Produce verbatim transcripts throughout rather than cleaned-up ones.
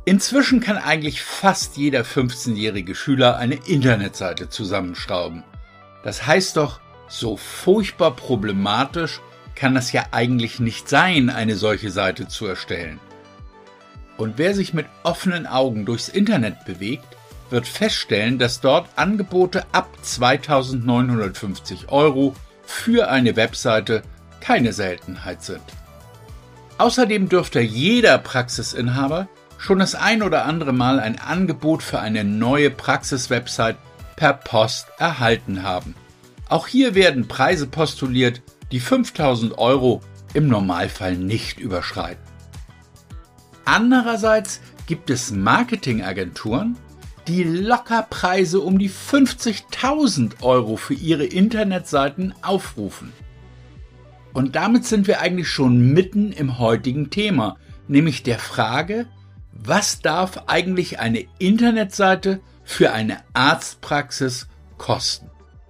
Inzwischen kann eigentlich fast jeder fünfzehnjährige Schüler eine Internetseite zusammenschrauben. Das heißt doch, so furchtbar problematisch kann das ja eigentlich nicht sein, eine solche Seite zu erstellen. Und wer sich mit offenen Augen durchs Internet bewegt, wird feststellen, dass dort Angebote ab zweitausendneunhundertfünfzig Euro für eine Webseite keine Seltenheit sind. Außerdem dürfte jeder Praxisinhaber schon das ein oder andere Mal ein Angebot für eine neue Praxiswebsite per Post erhalten haben. Auch hier werden Preise postuliert, die fünftausend Euro im Normalfall nicht überschreiten. Andererseits gibt es Marketingagenturen, die locker Preise um die fünfzigtausend Euro für ihre Internetseiten aufrufen. Und damit sind wir eigentlich schon mitten im heutigen Thema, nämlich der Frage, was darf eigentlich eine Internetseite für eine Arztpraxis kosten?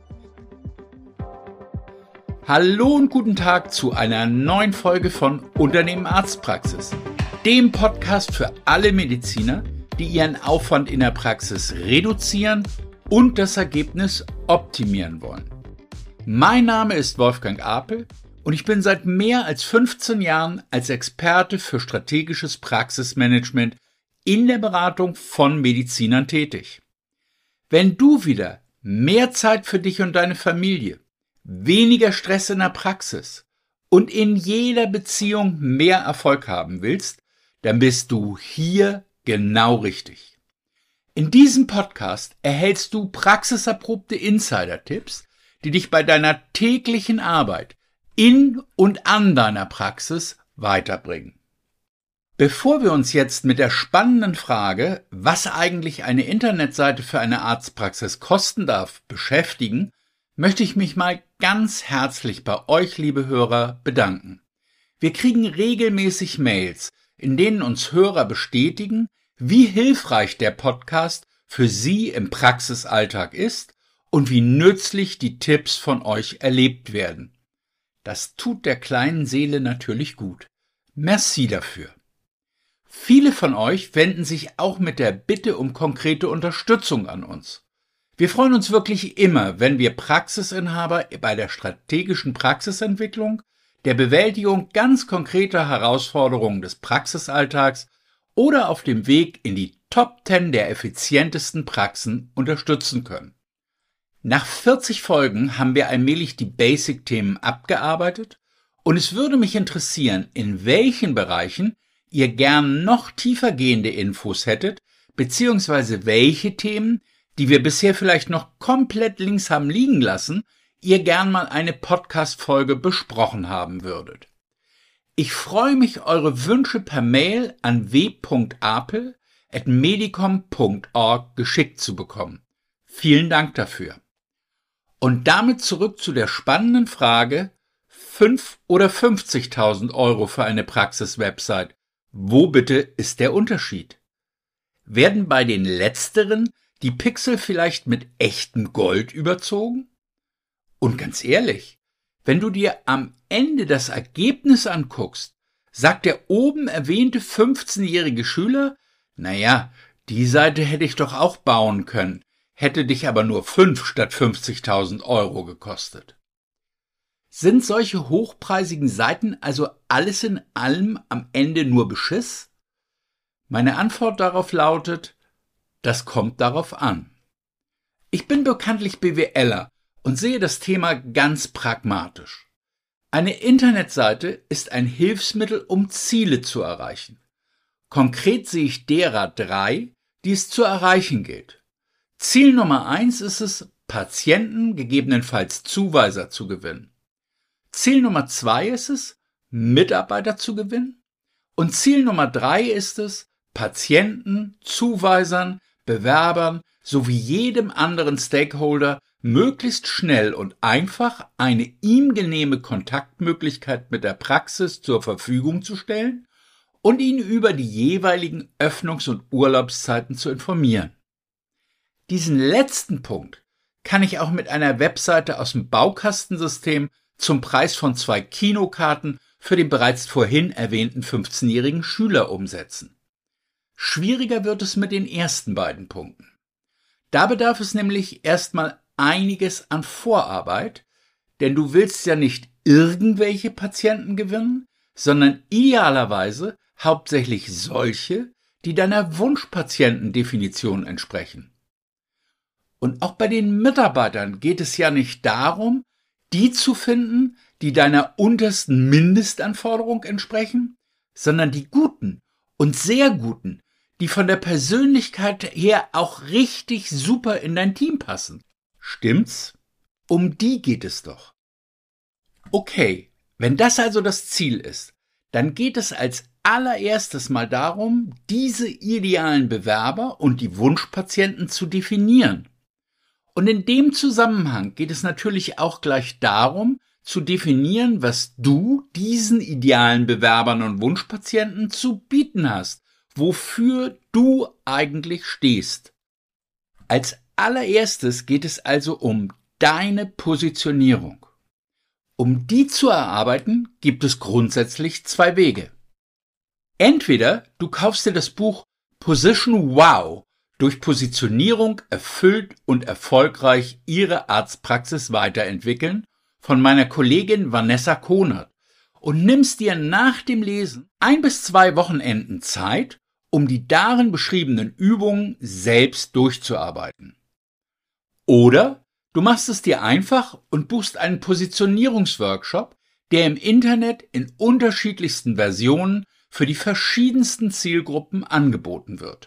Hallo und guten Tag zu einer neuen Folge von Unternehmen Arztpraxis, dem Podcast für alle Mediziner, die ihren Aufwand in der Praxis reduzieren und das Ergebnis optimieren wollen. Mein Name ist Wolfgang Apel und ich bin seit mehr als fünfzehn Jahren als Experte für strategisches Praxismanagement in der Beratung von Medizinern tätig. Wenn du wieder mehr Zeit für dich und deine Familie, weniger Stress in der Praxis und in jeder Beziehung mehr Erfolg haben willst, dann bist du hier genau richtig. In diesem Podcast erhältst du praxiserprobte Insider-Tipps, die dich bei deiner täglichen Arbeit in und an deiner Praxis weiterbringen. Bevor wir uns jetzt mit der spannenden Frage, was eigentlich eine Internetseite für eine Arztpraxis kosten darf, beschäftigen, möchte ich mich mal ganz herzlich bei euch, liebe Hörer, bedanken. Wir kriegen regelmäßig Mails, in denen uns Hörer bestätigen, wie hilfreich der Podcast für sie im Praxisalltag ist und wie nützlich die Tipps von euch erlebt werden. Das tut der kleinen Seele natürlich gut. Merci dafür. Viele von euch wenden sich auch mit der Bitte um konkrete Unterstützung an uns. Wir freuen uns wirklich immer, wenn wir Praxisinhaber bei der strategischen Praxisentwicklung, der Bewältigung ganz konkreter Herausforderungen des Praxisalltags oder auf dem Weg in die Top zehn der effizientesten Praxen unterstützen können. Nach vierzig Folgen haben wir allmählich die Basic-Themen abgearbeitet und es würde mich interessieren, in welchen Bereichen ihr gern noch tiefergehende Infos hättet, beziehungsweise welche Themen, die wir bisher vielleicht noch komplett links haben liegen lassen, ihr gern mal eine Podcast-Folge besprochen haben würdet. Ich freue mich, eure Wünsche per Mail an w punkt apel at medicom punkt org geschickt zu bekommen. Vielen Dank dafür. Und damit zurück zu der spannenden Frage, fünf oder fünfzigtausend Euro für eine Praxis-Website. Wo bitte ist der Unterschied? Werden bei den Letzteren die Pixel vielleicht mit echtem Gold überzogen? Und ganz ehrlich, wenn du dir am Ende das Ergebnis anguckst, sagt der oben erwähnte fünfzehnjährige Schüler, naja, die Seite hätte ich doch auch bauen können, hätte dich aber nur fünf statt fünfzigtausend Euro gekostet. Sind solche hochpreisigen Seiten also alles in allem am Ende nur Beschiss? Meine Antwort darauf lautet, das kommt darauf an. Ich bin bekanntlich BWLer und sehe das Thema ganz pragmatisch. Eine Internetseite ist ein Hilfsmittel, um Ziele zu erreichen. Konkret sehe ich derer drei, die es zu erreichen gilt. Ziel Nummer eins ist es, Patienten, gegebenenfalls Zuweiser zu gewinnen. Ziel Nummer zwei ist es, Mitarbeiter zu gewinnen. Und Ziel Nummer drei ist es, Patienten, Zuweisern, Bewerbern sowie jedem anderen Stakeholder möglichst schnell und einfach eine ihm genehme Kontaktmöglichkeit mit der Praxis zur Verfügung zu stellen und ihn über die jeweiligen Öffnungs- und Urlaubszeiten zu informieren. Diesen letzten Punkt kann ich auch mit einer Webseite aus dem Baukastensystem zum Preis von zwei Kinokarten für den bereits vorhin erwähnten fünfzehnjährigen Schüler umsetzen. Schwieriger wird es mit den ersten beiden Punkten. Da bedarf es nämlich erstmal einiges an Vorarbeit, denn du willst ja nicht irgendwelche Patienten gewinnen, sondern idealerweise hauptsächlich solche, die deiner Wunschpatientendefinition entsprechen. Und auch bei den Mitarbeitern geht es ja nicht darum, die zu finden, die deiner untersten Mindestanforderung entsprechen, sondern die guten und sehr guten, die von der Persönlichkeit her auch richtig super in dein Team passen. Stimmt's? Um die geht es doch. Okay, wenn das also das Ziel ist, dann geht es als allererstes mal darum, diese idealen Bewerber und die Wunschpatienten zu definieren. Und in dem Zusammenhang geht es natürlich auch gleich darum, zu definieren, was du diesen idealen Bewerbern und Wunschpatienten zu bieten hast, wofür du eigentlich stehst. Als allererstes geht es also um deine Positionierung. Um die zu erarbeiten, gibt es grundsätzlich zwei Wege. Entweder du kaufst dir das Buch Position Wow, durch Positionierung erfüllt und erfolgreich Ihre Arztpraxis weiterentwickeln, von meiner Kollegin Vanessa Konert, und nimmst dir nach dem Lesen ein bis zwei Wochenenden Zeit, um die darin beschriebenen Übungen selbst durchzuarbeiten. Oder du machst es dir einfach und buchst einen Positionierungsworkshop, der im Internet in unterschiedlichsten Versionen für die verschiedensten Zielgruppen angeboten wird.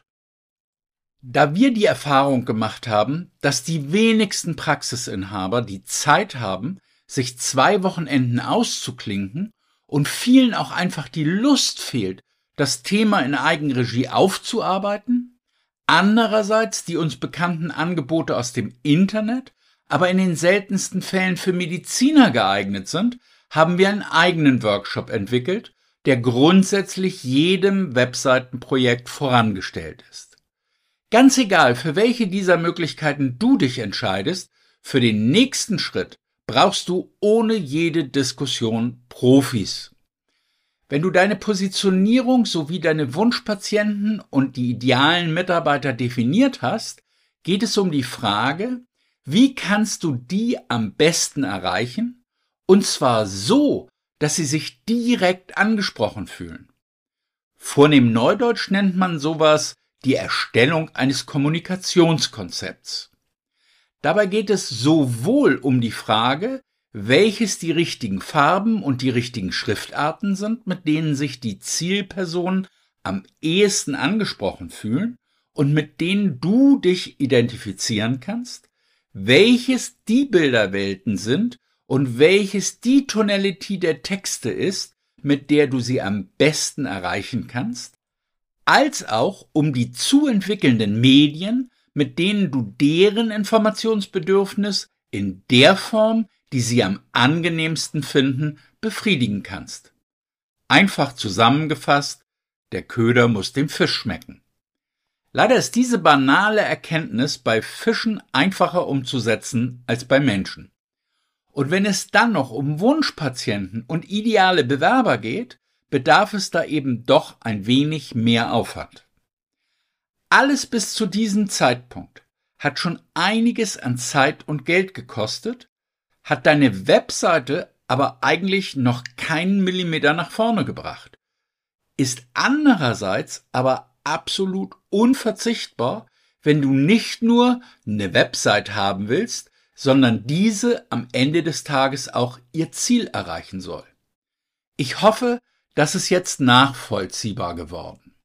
Da wir die Erfahrung gemacht haben, dass die wenigsten Praxisinhaber die Zeit haben, sich zwei Wochenenden auszuklinken und vielen auch einfach die Lust fehlt, das Thema in Eigenregie aufzuarbeiten, andererseits die uns bekannten Angebote aus dem Internet, aber in den seltensten Fällen für Mediziner geeignet sind, haben wir einen eigenen Workshop entwickelt, der grundsätzlich jedem Webseitenprojekt vorangestellt ist. Ganz egal, für welche dieser Möglichkeiten du dich entscheidest, für den nächsten Schritt brauchst du ohne jede Diskussion Profis. Wenn du deine Positionierung sowie deine Wunschpatienten und die idealen Mitarbeiter definiert hast, geht es um die Frage, wie kannst du die am besten erreichen? Und zwar so, dass sie sich direkt angesprochen fühlen. Vornehm Neudeutsch nennt man sowas die Erstellung eines Kommunikationskonzepts. Dabei geht es sowohl um die Frage, welches die richtigen Farben und die richtigen Schriftarten sind, mit denen sich die Zielpersonen am ehesten angesprochen fühlen und mit denen du dich identifizieren kannst, welches die Bilderwelten sind und welches die Tonality der Texte ist, mit der du sie am besten erreichen kannst, als auch um die zu entwickelnden Medien, mit denen du deren Informationsbedürfnis in der Form, die sie am angenehmsten finden, befriedigen kannst. Einfach zusammengefasst, der Köder muss dem Fisch schmecken. Leider ist diese banale Erkenntnis bei Fischen einfacher umzusetzen als bei Menschen. Und wenn es dann noch um Wunschpatienten und ideale Bewerber geht, bedarf es da eben doch ein wenig mehr Aufwand. Alles bis zu diesem Zeitpunkt hat schon einiges an Zeit und Geld gekostet, hat deine Webseite aber eigentlich noch keinen Millimeter nach vorne gebracht, ist andererseits aber absolut unverzichtbar, wenn du nicht nur eine Website haben willst, sondern diese am Ende des Tages auch ihr Ziel erreichen soll. Ich hoffe, das ist jetzt nachvollziehbar geworden.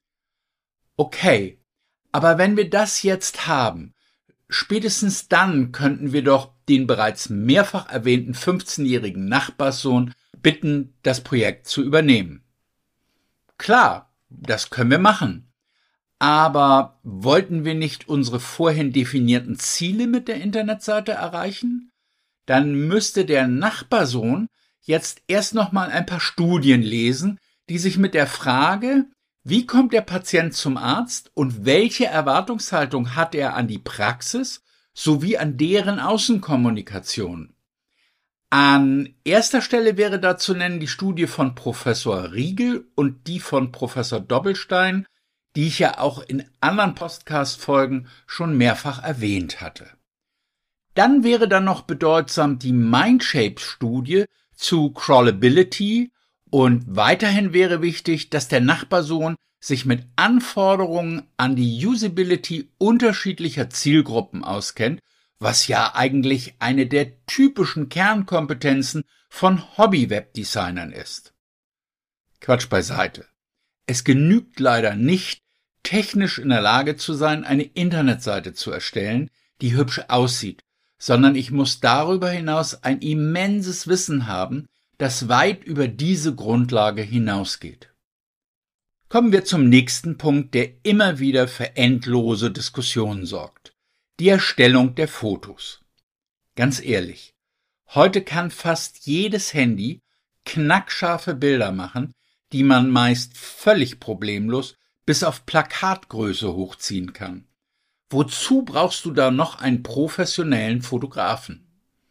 Okay, aber wenn wir das jetzt haben, spätestens dann könnten wir doch den bereits mehrfach erwähnten fünfzehnjährigen Nachbarssohn bitten, das Projekt zu übernehmen. Klar, das können wir machen. Aber wollten wir nicht unsere vorhin definierten Ziele mit der Internetseite erreichen? Dann müsste der Nachbarsohn jetzt erst noch mal ein paar Studien lesen, die sich mit der Frage, wie kommt der Patient zum Arzt und welche Erwartungshaltung hat er an die Praxis sowie an deren Außenkommunikation. An erster Stelle wäre da zu nennen die Studie von Professor Riegel und die von Professor Doppelstein, die ich ja auch in anderen Podcast-Folgen schon mehrfach erwähnt hatte. Dann wäre dann noch bedeutsam die Mindshapes-Studie zu Crawlability und weiterhin wäre wichtig, dass der Nachbarsohn sich mit Anforderungen an die Usability unterschiedlicher Zielgruppen auskennt, was ja eigentlich eine der typischen Kernkompetenzen von Hobby-Webdesignern ist. Quatsch beiseite. Es genügt leider nicht, technisch in der Lage zu sein, eine Internetseite zu erstellen, die hübsch aussieht, sondern ich muss darüber hinaus ein immenses Wissen haben, das weit über diese Grundlage hinausgeht. Kommen wir zum nächsten Punkt, der immer wieder für endlose Diskussionen sorgt: die Erstellung der Fotos. Ganz ehrlich, heute kann fast jedes Handy knackscharfe Bilder machen, die man meist völlig problemlos bis auf Plakatgröße hochziehen kann. Wozu brauchst du da noch einen professionellen Fotografen?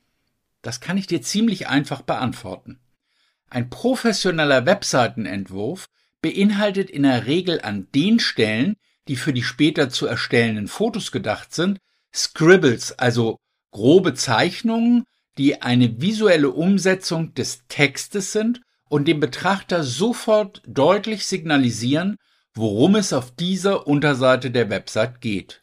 Das kann ich dir ziemlich einfach beantworten. Ein professioneller Webseitenentwurf beinhaltet in der Regel an den Stellen, die für die später zu erstellenden Fotos gedacht sind, Scribbles, also grobe Zeichnungen, die eine visuelle Umsetzung des Textes sind und dem Betrachter sofort deutlich signalisieren, worum es auf dieser Unterseite der Website geht.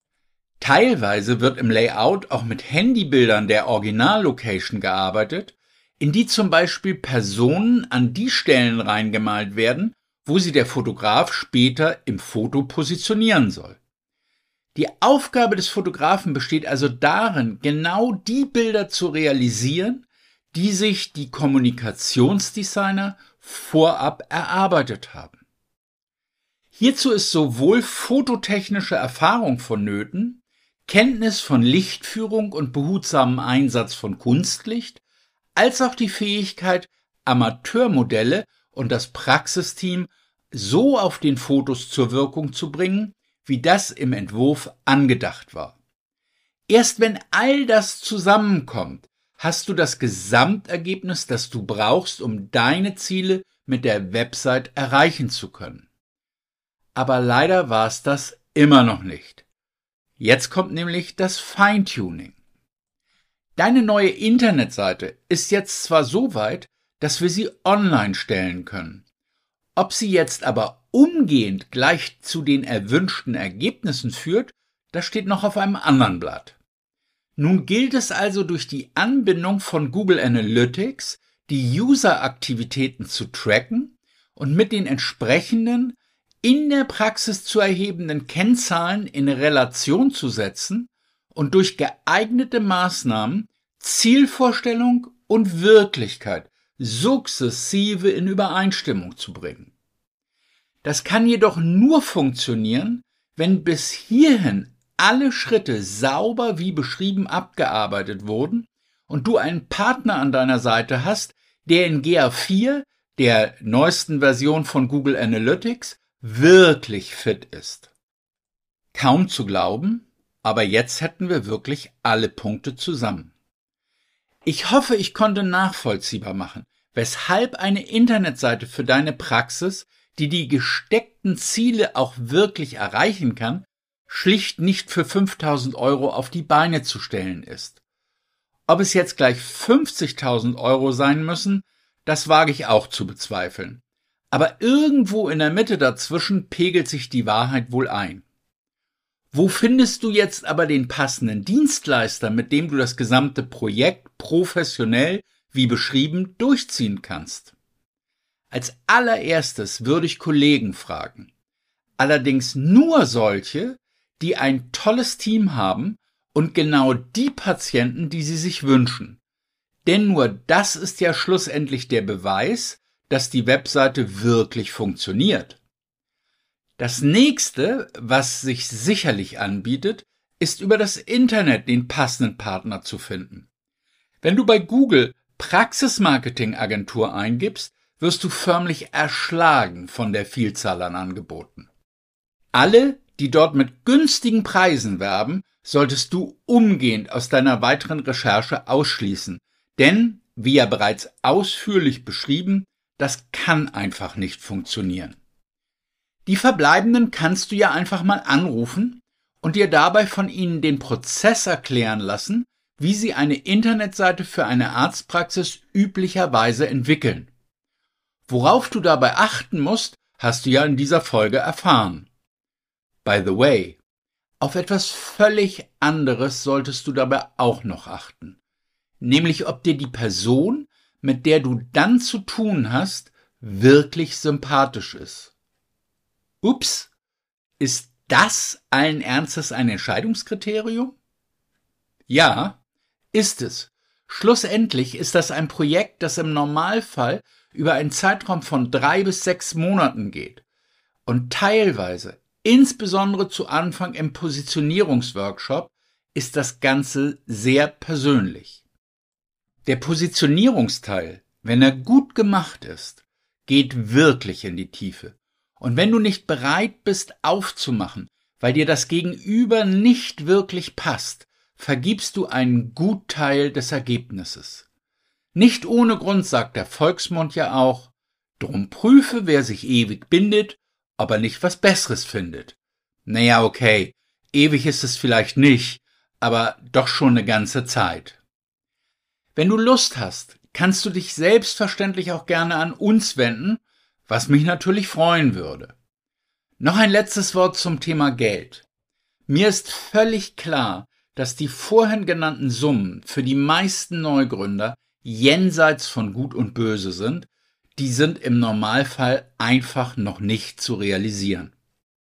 Teilweise wird im Layout auch mit Handybildern der Originallocation gearbeitet, in die zum Beispiel Personen an die Stellen reingemalt werden, wo sie der Fotograf später im Foto positionieren soll. Die Aufgabe des Fotografen besteht also darin, genau die Bilder zu realisieren, die sich die Kommunikationsdesigner vorab erarbeitet haben. Hierzu ist sowohl fototechnische Erfahrung vonnöten, Kenntnis von Lichtführung und behutsamem Einsatz von Kunstlicht, als auch die Fähigkeit, Amateurmodelle und das Praxisteam so auf den Fotos zur Wirkung zu bringen, wie das im Entwurf angedacht war. Erst wenn all das zusammenkommt, hast du das Gesamtergebnis, das du brauchst, um deine Ziele mit der Website erreichen zu können. Aber leider war es das immer noch nicht. Jetzt kommt nämlich das Feintuning. Deine neue Internetseite ist jetzt zwar so weit, dass wir sie online stellen können. Ob sie jetzt aber umgehend gleich zu den erwünschten Ergebnissen führt, das steht noch auf einem anderen Blatt. Nun gilt es also, durch die Anbindung von Google Analytics die User-Aktivitäten zu tracken und mit den entsprechenden, in der Praxis zu erhebenden Kennzahlen in Relation zu setzen und durch geeignete Maßnahmen Zielvorstellung und Wirklichkeit sukzessive in Übereinstimmung zu bringen. Das kann jedoch nur funktionieren, wenn bis hierhin alle Schritte sauber wie beschrieben abgearbeitet wurden und du einen Partner an deiner Seite hast, der in G A vier, der neuesten Version von Google Analytics, wirklich fit ist. Kaum zu glauben, aber jetzt hätten wir wirklich alle Punkte zusammen. Ich hoffe, ich konnte nachvollziehbar machen, weshalb eine Internetseite für deine Praxis, die die gesteckten Ziele auch wirklich erreichen kann, schlicht nicht für fünftausend Euro auf die Beine zu stellen ist. Ob es jetzt gleich fünfzigtausend Euro sein müssen, das wage ich auch zu bezweifeln. Aber irgendwo in der Mitte dazwischen pegelt sich die Wahrheit wohl ein. Wo findest du jetzt aber den passenden Dienstleister, mit dem du das gesamte Projekt professionell, wie beschrieben, durchziehen kannst? Als allererstes würde ich Kollegen fragen. Allerdings nur solche, die ein tolles Team haben und genau die Patienten, die sie sich wünschen. Denn nur das ist ja schlussendlich der Beweis, dass die Webseite wirklich funktioniert. Das nächste, was sich sicherlich anbietet, ist über das Internet den passenden Partner zu finden. Wenn du bei Google Praxismarketing-Agentur eingibst, wirst du förmlich erschlagen von der Vielzahl an Angeboten. Alle, die dort mit günstigen Preisen werben, solltest du umgehend aus deiner weiteren Recherche ausschließen, denn, wie ja bereits ausführlich beschrieben, das kann einfach nicht funktionieren. Die Verbleibenden kannst du ja einfach mal anrufen und dir dabei von ihnen den Prozess erklären lassen, wie sie eine Internetseite für eine Arztpraxis üblicherweise entwickeln. Worauf du dabei achten musst, hast du ja in dieser Folge erfahren. By the way, auf etwas völlig anderes solltest du dabei auch noch achten, nämlich ob dir die Person, mit der du dann zu tun hast, wirklich sympathisch ist. Ups, ist das allen Ernstes ein Entscheidungskriterium? Ja, ist es. Schlussendlich ist das ein Projekt, das im Normalfall über einen Zeitraum von drei bis sechs Monaten geht und teilweise, insbesondere zu Anfang im Positionierungsworkshop, ist das Ganze sehr persönlich. Der Positionierungsteil, wenn er gut gemacht ist, geht wirklich in die Tiefe. Und wenn du nicht bereit bist aufzumachen, weil dir das Gegenüber nicht wirklich passt, vergibst du einen Gutteil des Ergebnisses. Nicht ohne Grund sagt der Volksmund ja auch, drum prüfe, wer sich ewig bindet, aber nicht was Besseres findet. Naja, okay, ewig ist es vielleicht nicht, aber doch schon eine ganze Zeit. Wenn du Lust hast, kannst du dich selbstverständlich auch gerne an uns wenden, was mich natürlich freuen würde. Noch ein letztes Wort zum Thema Geld. Mir ist völlig klar, dass die vorhin genannten Summen für die meisten Neugründer jenseits von Gut und Böse sind, die sind im Normalfall einfach noch nicht zu realisieren.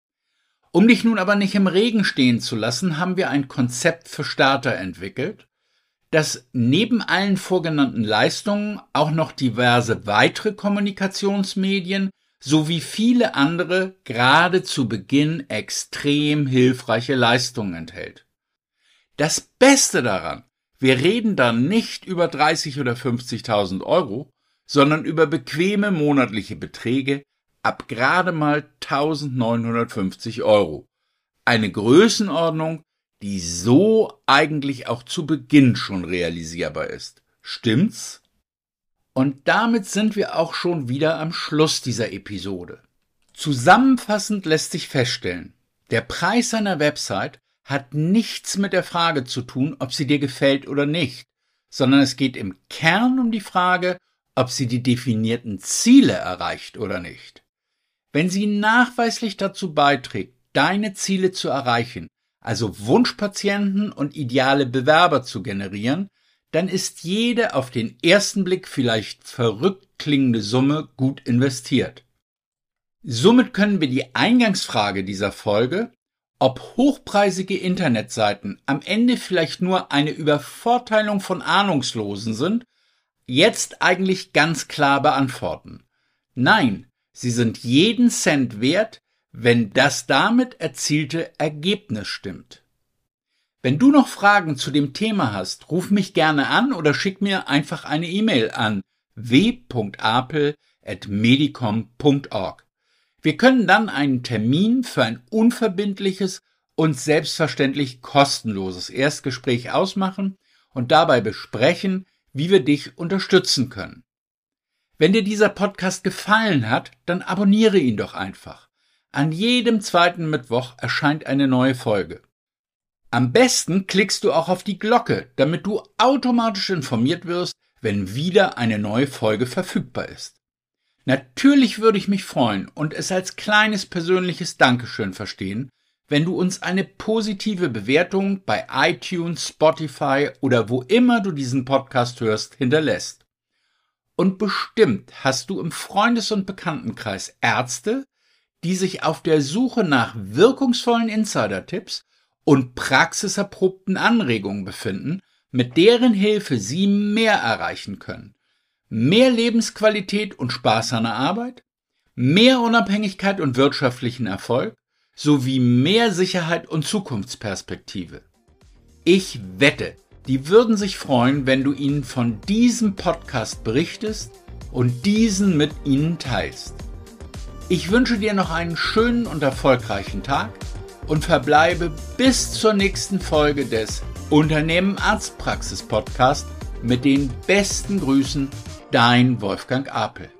Um dich nun aber nicht im Regen stehen zu lassen, haben wir ein Konzept für Starter entwickelt, das neben allen vorgenannten Leistungen auch noch diverse weitere Kommunikationsmedien sowie viele andere gerade zu Beginn extrem hilfreiche Leistungen enthält. Das Beste daran, wir reden da nicht über dreißig oder fünfzigtausend Euro, sondern über bequeme monatliche Beträge ab gerade mal eintausendneunhundertfünfzig Euro. Eine Größenordnung, die so eigentlich auch zu Beginn schon realisierbar ist. Stimmt's? Und damit sind wir auch schon wieder am Schluss dieser Episode. Zusammenfassend lässt sich feststellen, der Preis einer Website hat nichts mit der Frage zu tun, ob sie dir gefällt oder nicht, sondern es geht im Kern um die Frage, ob sie die definierten Ziele erreicht oder nicht. Wenn sie nachweislich dazu beiträgt, deine Ziele zu erreichen, also Wunschpatienten und ideale Bewerber zu generieren, dann ist jede auf den ersten Blick vielleicht verrückt klingende Summe gut investiert. Somit können wir die Eingangsfrage dieser Folge, ob hochpreisige Internetseiten am Ende vielleicht nur eine Übervorteilung von Ahnungslosen sind, jetzt eigentlich ganz klar beantworten. Nein, sie sind jeden Cent wert, wenn das damit erzielte Ergebnis stimmt. Wenn du noch Fragen zu dem Thema hast, ruf mich gerne an oder schick mir einfach eine E-Mail an w punkt apel at medicom punkt org. Wir können dann einen Termin für ein unverbindliches und selbstverständlich kostenloses Erstgespräch ausmachen und dabei besprechen, wie wir dich unterstützen können. Wenn dir dieser Podcast gefallen hat, dann abonniere ihn doch einfach. An jedem zweiten Mittwoch erscheint eine neue Folge. Am besten klickst du auch auf die Glocke, damit du automatisch informiert wirst, wenn wieder eine neue Folge verfügbar ist. Natürlich würde ich mich freuen und es als kleines persönliches Dankeschön verstehen, wenn du uns eine positive Bewertung bei iTunes, Spotify oder wo immer du diesen Podcast hörst, hinterlässt. Und bestimmt hast du im Freundes- und Bekanntenkreis Ärzte, die sich auf der Suche nach wirkungsvollen Insider-Tipps und praxiserprobten Anregungen befinden, mit deren Hilfe sie mehr erreichen können. Mehr Lebensqualität und Spaß an der Arbeit, mehr Unabhängigkeit und wirtschaftlichen Erfolg, sowie mehr Sicherheit und Zukunftsperspektive. Ich wette, die würden sich freuen, wenn du ihnen von diesem Podcast berichtest und diesen mit ihnen teilst. Ich wünsche dir noch einen schönen und erfolgreichen Tag und verbleibe bis zur nächsten Folge des Unternehmen Arztpraxis Podcast mit den besten Grüßen, dein Wolfgang Apel.